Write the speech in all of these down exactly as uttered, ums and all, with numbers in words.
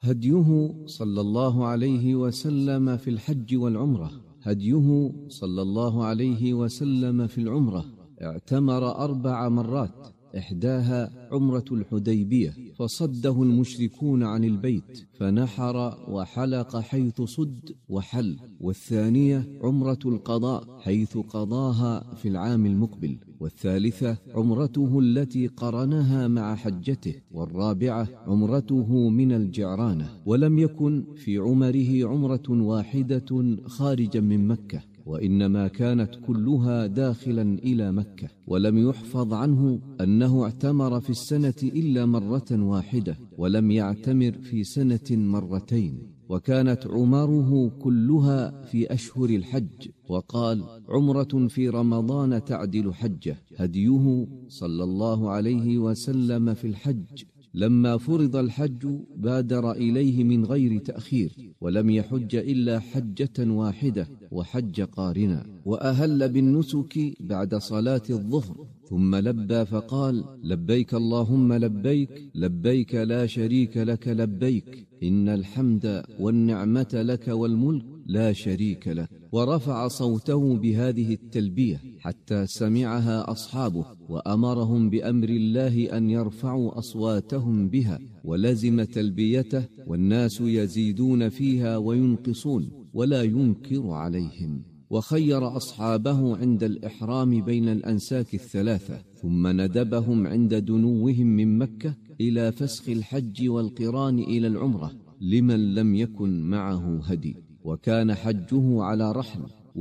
هديه صلى الله عليه وسلم في الحج والعمرة. هديه صلى الله عليه وسلم في العمرة: اعتمر أربع مرات، إحداها عمرة الحديبية، فصده المشركون عن البيت فنحر وحلق حيث صد وحل، والثانية عمرة القضاء حيث قضاها في العام المقبل، والثالثة عمرته التي قرنها مع حجته، والرابعة عمرته من الجعرانة. ولم يكن في عمره عمرة واحدة خارجا من مكة، وإنما كانت كلها داخلا إلى مكة. ولم يحفظ عنه أنه اعتمر في السنة إلا مرة واحدة، ولم يعتمر في سنة مرتين، وكانت عمره كلها في أشهر الحج. وقال: عمرة في رمضان تعدل حجة. هديه صلى الله عليه وسلم في الحج: لما فرض الحج بادر إليه من غير تأخير، ولم يحج إلا حجة واحدة وحج قارنا، وأهل بالنسك بعد صلاة الظهر، ثم لبى فقال: لبيك اللهم لبيك، لبيك لا شريك لك لبيك، إن الحمد والنعمة لك والملك لا شريك لك. ورفع صوته بهذه التلبية حتى سمعها أصحابه، وأمرهم بأمر الله أن يرفعوا أصواتهم بها، ولزم تلبيته، والناس يزيدون فيها وينقصون ولا ينكر عليهم. وخير أصحابه عند الإحرام بين الأنساك الثلاثة، ثم ندبهم عند دنوهم من مكة إلى فسخ الحج والقران إلى العمرة لمن لم يكن معه هدي. وكان حجه على رحل،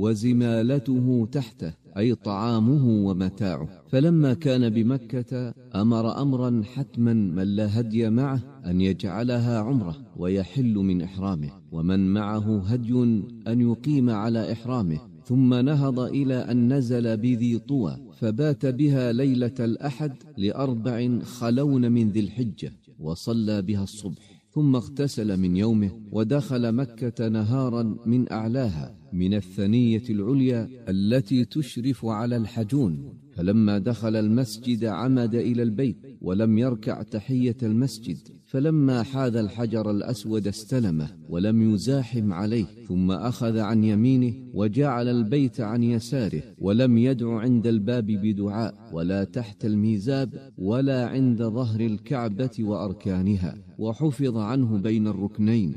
وزمالته تحته، أي طعامه ومتاعه. فلما كان بمكة أمر أمرا حتما من لا هدي معه أن يجعلها عمرة ويحل من إحرامه، ومن معه هدي أن يقيم على إحرامه. ثم نهض إلى أن نزل بذي طوى، فبات بها ليلة الأحد لأربع خلون من ذي الحجة، وصلى بها الصبح، ثم اغتسل من يومه، ودخل مكة نهارا من أعلاها من الثنية العليا التي تشرف على الحجون. فلما دخل المسجد عمد إلى البيت، ولم يركع تحية المسجد، فلما حاذ الحجر الأسود استلمه ولم يزاحم عليه، ثم أخذ عن يمينه وجعل البيت عن يساره، ولم يدع عند الباب بدعاء، ولا تحت الميزاب، ولا عند ظهر الكعبة وأركانها. وحفظ عنه بين الركنين: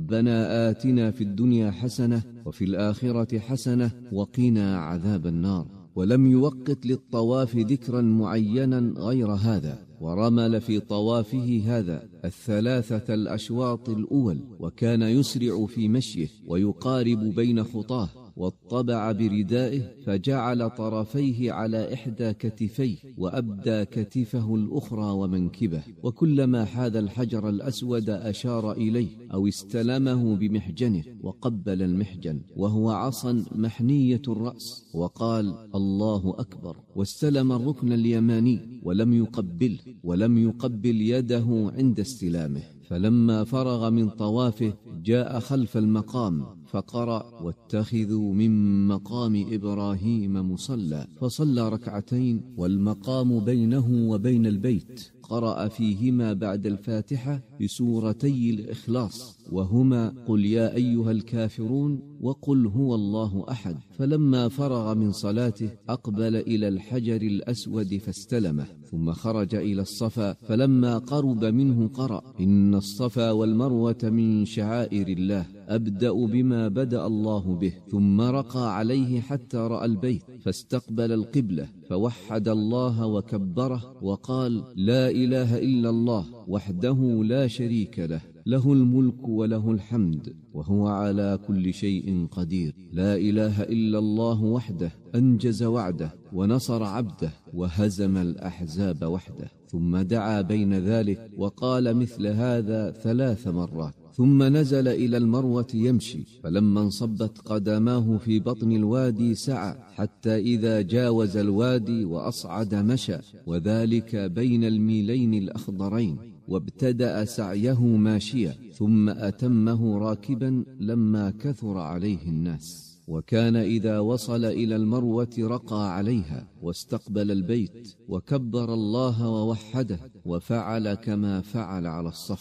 ربنا آتنا في الدنيا حسنة وفي الآخرة حسنة وقنا عذاب النار. ولم يوقت للطواف ذكرا معينا غير هذا، ورمل في طوافه هذا الثلاثة الأشواط الأول، وكان يسرع في مشيه ويقارب بين خطاه، واطبع بردائه فجعل طرفيه على إحدى كتفيه، وأبدى كتفه الأخرى ومنكبه، وكلما حاذ الحجر الأسود أشار إليه أو استلمه بمحجنه وقبل المحجن، وهو عصا محنية الرأس، وقال: الله أكبر، واستلم الركن اليماني ولم يقبله، ولم يقبل يده عند استلامه. فلما فرغ من طوافه جاء خلف المقام فقرأ: واتخذوا من مقام إبراهيم مصلى، فصلى ركعتين والمقام بينه وبين البيت، قرأ فيهما بعد الفاتحة بسورتي الإخلاص، وهما قل يا أيها الكافرون وقل هو الله أحد. فلما فرغ من صلاته أقبل إلى الحجر الأسود فاستلمه، ثم خرج إلى الصفا، فلما قرب منه قرأ: إن الصفا والمروة من شعائر الله، أبدأ بما بدأ الله به، ثم رقى عليه حتى رأى البيت فاستقبل القبلة، فوحد الله وكبره وقال: لا إله إلا الله وحده لا شريك له، له الملك وله الحمد وهو على كل شيء قدير، لا إله إلا الله وحده أنجز وعده ونصر عبده وهزم الأحزاب وحده. ثم دعا بين ذلك وقال مثل هذا ثلاث مرات، ثم نزل إلى المروة يمشي، فلما انصبت قدماه في بطن الوادي سعى حتى إذا جاوز الوادي وأصعد مشى، وذلك بين الميلين الأخضرين، وابتدأ سعيه ماشيا، ثم أتمه راكبا لما كثر عليه الناس. وكان إذا وصل إلى المروة رقى عليها واستقبل البيت وكبر الله ووحده، وفعل كما فعل على الصفا.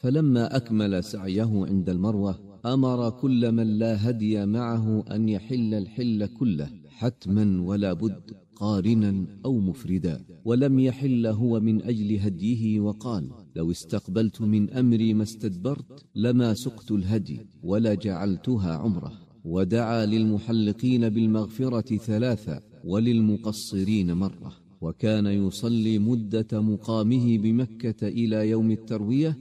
فلما أكمل سعيه عند المروة أمر كل من لا هدي معه أن يحل الحل كله حتما ولا بد، قارنا أو مفردا. ولم يحل هو من أجل هديه، وقال: لو استقبلت من أمري ما استدبرت لما سقت الهدي ولا جعلتها عمره. ودعا للمحلقين بالمغفرة ثلاثة وللمقصرين مرة. وكان يصلي مدة مقامه بمكة إلى يوم التروية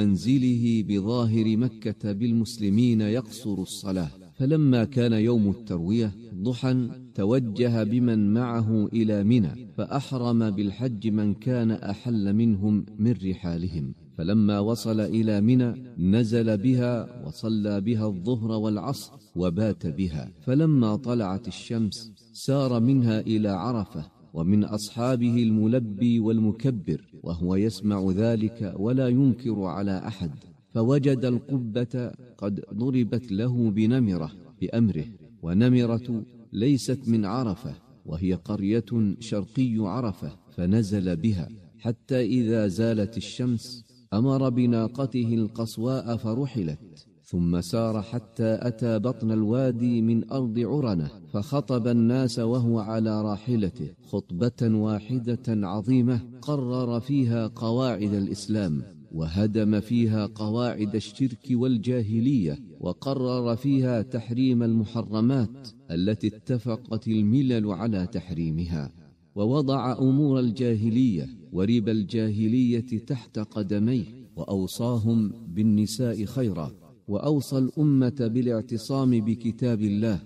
بمنزله بظاهر مكة بالمسلمين يقصر الصلاة. فلما كان يوم التروية ضحى توجه بمن معه إلى منى، فأحرم بالحج من كان أحل منهم من رحالهم. فلما وصل إلى منى نزل بها وصلى بها الظهر والعصر وبات بها. فلما طلعت الشمس سار منها إلى عرفة، ومن أصحابه الملبي والمكبر، وهو يسمع ذلك ولا ينكر على أحد. فوجد القبة قد ضربت له بنمرة بأمره، ونمرة ليست من عرفة، وهي قرية شرقي عرفة، فنزل بها حتى إذا زالت الشمس أمر بناقته القصواء فرحلت، ثم سار حتى أتى بطن الوادي من أرض عرنة، فخطب الناس وهو على راحلته خطبة واحدة عظيمة قرر فيها قواعد الإسلام، وهدم فيها قواعد الشرك والجاهلية، وقرر فيها تحريم المحرمات التي اتفقت الملل على تحريمها، ووضع أمور الجاهلية وربا الجاهلية تحت قدميه، وأوصاهم بالنساء خيرا، وأوصى الأمة بالاعتصام بكتاب الله،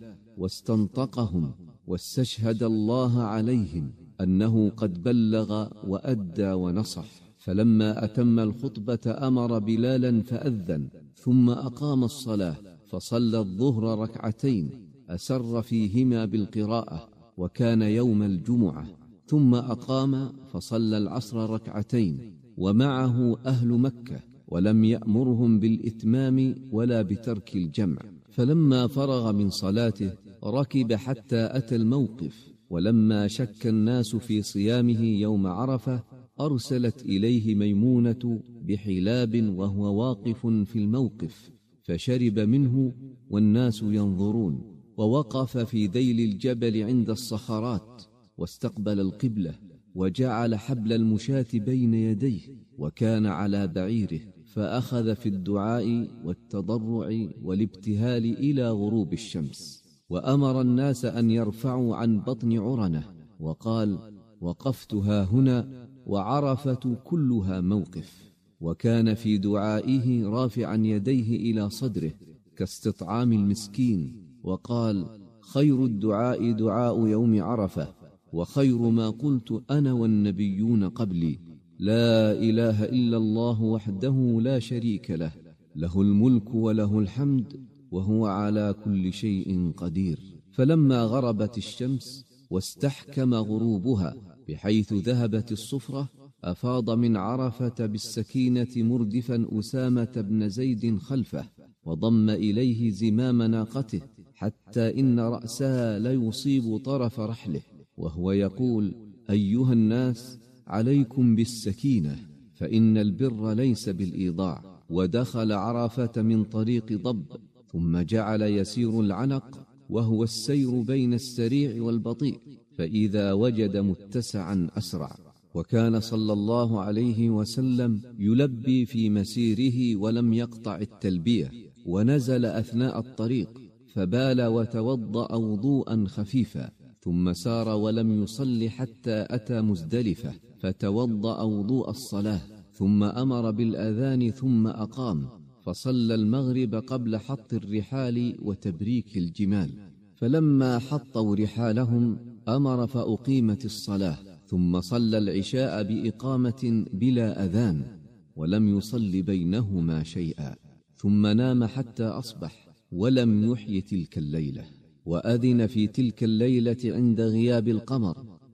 واستنطقهم واستشهد الله عليهم أنه قد بلغ وأدى ونصح. فلما أتم الخطبة أمر بلالا فأذن، ثم أقام الصلاة فصلى الظهر ركعتين أسر فيهما بالقراءة، وكان يوم الجمعة، ثم أقام فصلى العصر ركعتين ومعه أهل مكة، ولم يأمرهم بالإتمام ولا بترك الجمع. فلما فرغ من صلاته ركب حتى أتى الموقف، ولما شك الناس في صيامه يوم عرفة أرسلت إليه ميمونة بحلاب وهو واقف في الموقف، فشرب منه والناس ينظرون، ووقف في ذيل الجبل عند الصخرات واستقبل القبلة، وجعل حبل المشاة بين يديه، وكان على بعيره، فأخذ في الدعاء والتضرع والابتهال إلى غروب الشمس، وأمر الناس أن يرفعوا عن بطن عرنة، وقال: وقفت ها هنا وعرفة كلها موقف. وكان في دعائه رافعا يديه إلى صدره كاستطعام المسكين، وقال: خير الدعاء دعاء يوم عرفة، وخير ما قلت أنا والنبيون قبلي، لا إله إلا الله وحده لا شريك له، له الملك وله الحمد وهو على كل شيء قدير. فلما غربت الشمس واستحكم غروبها بحيث ذهبت الصفرة أفاض من عرفة بالسكينة مردفا أسامة بن زيد خلفه، وضم إليه زمام ناقته حتى إن رأسها ليصيب طرف رحله، وهو يقول: أيها الناس عليكم بالسكينة، فإن البر ليس بالإيضاع. ودخل عرفة من طريق ضب، ثم جعل يسير العنق، وهو السير بين السريع والبطيء، فإذا وجد متسعا أسرع. وكان صلى الله عليه وسلم يلبي في مسيره ولم يقطع التلبية، ونزل أثناء الطريق فبال وتوضأ وضوءا خفيفا، ثم سار ولم يصل حتى أتى مزدلفة فتوضأ وضوء الصلاة، ثم أمر بالأذان ثم أقام، فصلى المغرب قبل حط الرحال وتبريك الجمال. فلما حطوا رحالهم أمر فأقيمت الصلاة، ثم صلى العشاء بإقامة بلا أذان، ولم يصل بينهما شيئا، ثم نام حتى أصبح ولم يحي تلك الليلة. وأذن في تلك الليلة عند غياب القمر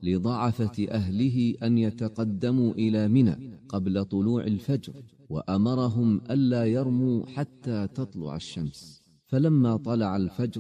لضعفة أهله أن يتقدموا إلى منى قبل طلوع الفجر، وأمرهم ألا يرموا حتى تطلع الشمس. فلما طلع الفجر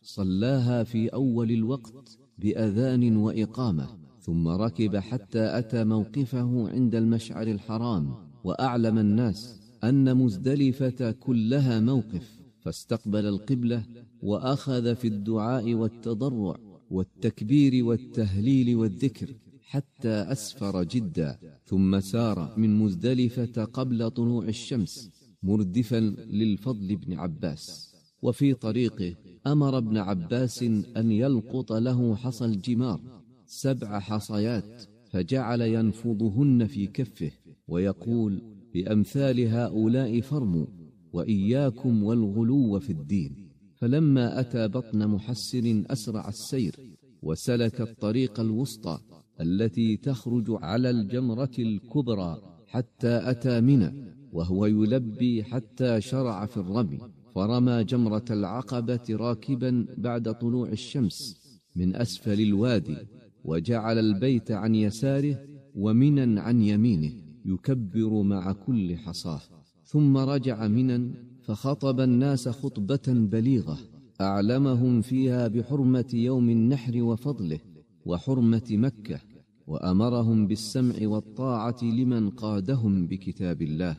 صلاها في أول الوقت بأذان وإقامة، ثم ركب حتى أتى موقفه عند المشعر الحرام، وأعلم الناس أن مزدلفة كلها موقف، فاستقبل القبلة وأخذ في الدعاء والتضرع والتكبير والتهليل والذكر حتى أسفر جدا، ثم سار من مزدلفة قبل طلوع الشمس مردفا للفضل بن عباس. وفي طريقه أمر ابن عباس أن يلقط له حصى الجمار سبع حصيات، فجعل ينفضهن في كفه ويقول: بأمثال هؤلاء فرموا، وإياكم والغلو في الدين. فلما أتى بطن محسن أسرع السير وسلك الطريق الوسطى التي تخرج على الجمرة الكبرى حتى أتى منى، وهو يلبي حتى شرع في الرمي، فرمى جمرة العقبة راكبا بعد طلوع الشمس من أسفل الوادي، وجعل البيت عن يساره ومنى عن يمينه يكبر مع كل حصاه. ثم رجع منى فخطب الناس خطبة بليغة أعلمهم فيها بحرمة يوم النحر وفضله وحرمة مكة، وأمرهم بالسمع والطاعة لمن قادهم بكتاب الله،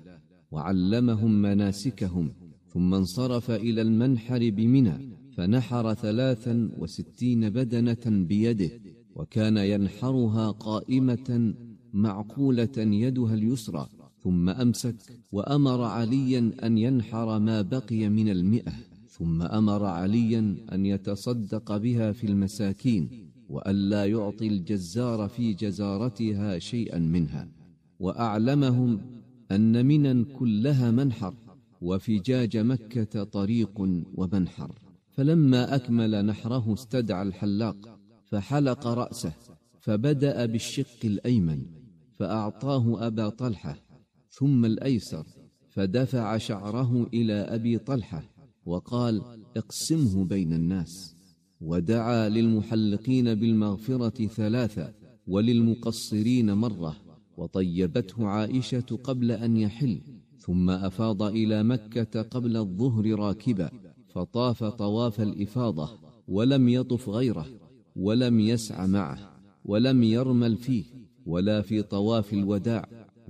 وعلمهم مناسكهم. ثم انصرف إلى المنحر بمنى فنحر ثلاثا وستين بدنة بيده، وكان ينحرها قائمة معقولة يدها اليسرى، ثم أمسك وأمر عليا أن ينحر ما بقي من المئة، ثم أمر عليا أن يتصدق بها في المساكين، وألا يعطي الجزار في جزارتها شيئا منها. وأعلمهم أن منى كلها منحر، وفجاج مكة طريق ومنحر. فلما أكمل نحره استدعى الحلاق فحلق رأسه، فبدأ بالشق الأيمن فأعطاه أبا طلحة، ثم الأيسر فدفع شعره إلى أبي طلحة وقال: اقسمه بين الناس. ودعا للمحلقين بالمغفرة ثلاثة وللمقصرين مرة، وطيبته عائشة قبل أن يحل، ثم أفاض إلى مكة قبل الظهر راكبا، فطاف طواف الإفاضة ولم يطف غيره، ولم يسع معه، ولم يرمل فيه ولا في طواف الوداع،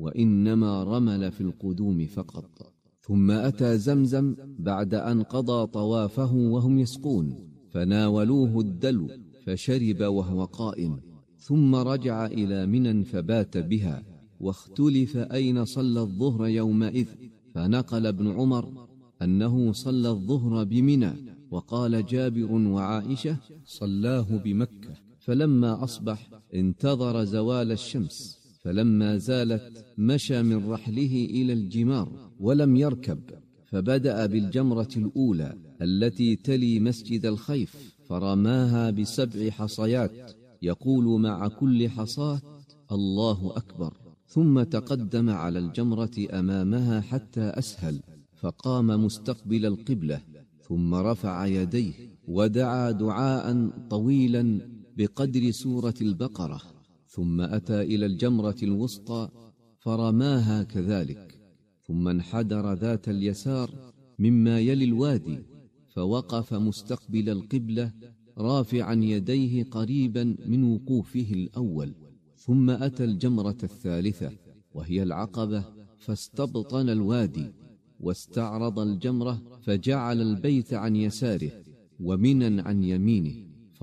وإنما رمل في القدوم فقط. ثم أتى زمزم بعد أن قضى طوافه وهم يسقون، فناولوه الدلو فشرب وهو قائم، ثم رجع إلى منى فبات بها. واختلف أين صلى الظهر يومئذ، فنقل ابن عمر أنه صلى الظهر بمنى، وقال جابر وعائشة: صلاه بمكة. فلما أصبح انتظر زوال الشمس، فلما زالت مشى من رحله إلى الجمار ولم يركب، فبدأ بالجمرة الأولى التي تلي مسجد الخيف، فرماها بسبع حصيات يقول مع كل حصاة: الله أكبر، ثم تقدم على الجمرة أمامها حتى أسهل، فقام مستقبل القبلة، ثم رفع يديه ودعا دعاء طويلا بقدر سورة البقرة، ثم أتى إلى الجمرة الوسطى فرماها كذلك، ثم انحدر ذات اليسار مما يلي الوادي، فوقف مستقبل القبلة رافعا يديه قريبا من وقوفه الأول، ثم أتى الجمرة الثالثة وهي العقبة، فاستبطن الوادي واستعرض الجمرة، فجعل البيت عن يساره ومنى عن يمينه،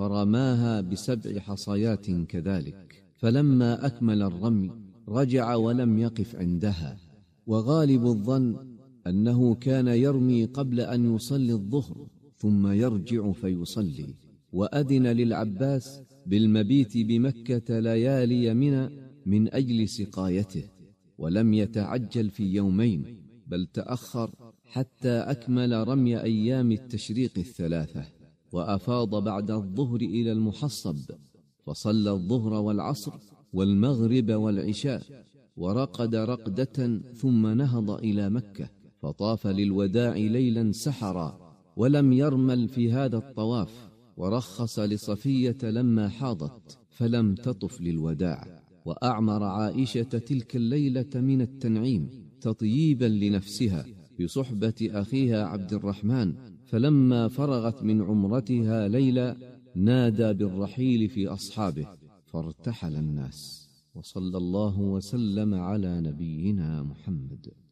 فرماها بسبع حصيات كذلك. فلما أكمل الرمي رجع ولم يقف عندها، وغالب الظن أنه كان يرمي قبل أن يصلي الظهر ثم يرجع فيصلي. وأذن للعباس بالمبيت بمكة ليالي منى من أجل سقايته، ولم يتعجل في يومين، بل تأخر حتى أكمل رمي أيام التشريق الثلاثة، وأفاض بعد الظهر إلى المحصب، فصلى الظهر والعصر والمغرب والعشاء، ورقد رقدة، ثم نهض إلى مكة، فطاف للوداع ليلا سحرا، ولم يرمل في هذا الطواف، ورخص لصفية لما حاضت فلم تطف للوداع. وأعمر عائشة تلك الليلة من التنعيم تطييبا لنفسها بصحبة أخيها عبد الرحمن، فلما فرغت من عمرتها ليلى نادى بالرحيل في أصحابه، فارتحل الناس. وصلى الله وسلم على نبينا محمد.